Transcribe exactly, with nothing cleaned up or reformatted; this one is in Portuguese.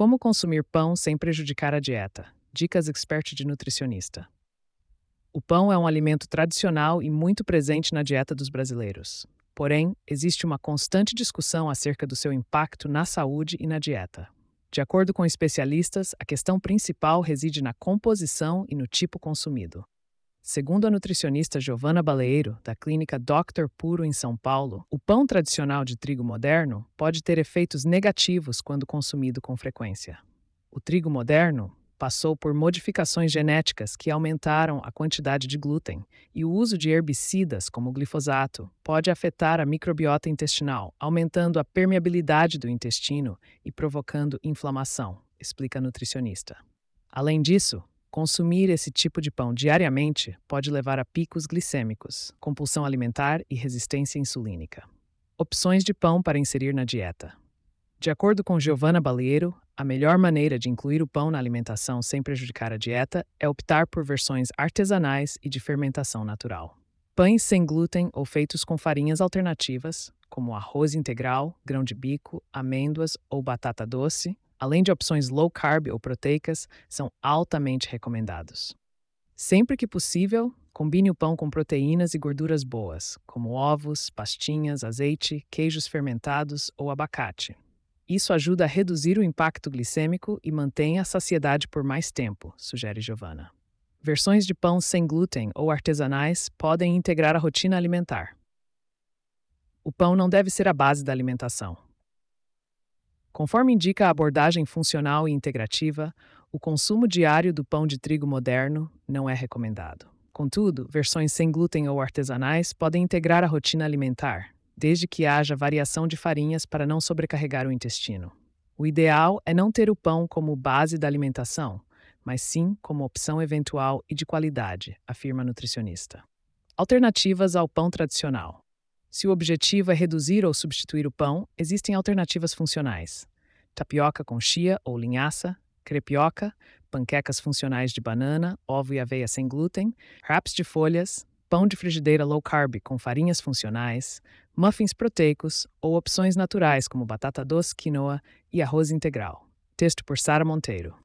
Como consumir pão sem prejudicar a dieta? Dicas expert de nutricionista. O pão é um alimento tradicional e muito presente na dieta dos brasileiros. Porém, existe uma constante discussão acerca do seu impacto na saúde e na dieta. De acordo com especialistas, a questão principal reside na composição e no tipo consumido. Segundo a nutricionista Giovana Baleiro, da clínica doutor Puro em São Paulo, o pão tradicional de trigo moderno pode ter efeitos negativos quando consumido com frequência. O trigo moderno passou por modificações genéticas que aumentaram a quantidade de glúten, e o uso de herbicidas, como o glifosato, pode afetar a microbiota intestinal, aumentando a permeabilidade do intestino e provocando inflamação, explica a nutricionista. Além disso, consumir esse tipo de pão diariamente pode levar a picos glicêmicos, compulsão alimentar e resistência insulínica. Opções de pão para inserir na dieta. De acordo com Giovana Baleiro, a melhor maneira de incluir o pão na alimentação sem prejudicar a dieta é optar por versões artesanais e de fermentação natural. Pães sem glúten ou feitos com farinhas alternativas, como arroz integral, grão de bico, amêndoas ou batata doce, além de opções low carb ou proteicas, são altamente recomendados. Sempre que possível, combine o pão com proteínas e gorduras boas, como ovos, pastinhas, azeite, queijos fermentados ou abacate. Isso ajuda a reduzir o impacto glicêmico e mantém a saciedade por mais tempo, sugere Giovana. Versões de pão sem glúten ou artesanais podem integrar a rotina alimentar. O pão não deve ser a base da alimentação. Conforme indica a abordagem funcional e integrativa, o consumo diário do pão de trigo moderno não é recomendado. Contudo, versões sem glúten ou artesanais podem integrar a rotina alimentar, desde que haja variação de farinhas para não sobrecarregar o intestino. O ideal é não ter o pão como base da alimentação, mas sim como opção eventual e de qualidade, afirma a nutricionista. Alternativas ao pão tradicional. Se o objetivo é reduzir ou substituir o pão, existem alternativas funcionais: tapioca com chia ou linhaça, crepioca, panquecas funcionais de banana, ovo e aveia sem glúten, wraps de folhas, pão de frigideira low carb com farinhas funcionais, muffins proteicos ou opções naturais como batata doce, quinoa e arroz integral. Texto por Sara Monteiro.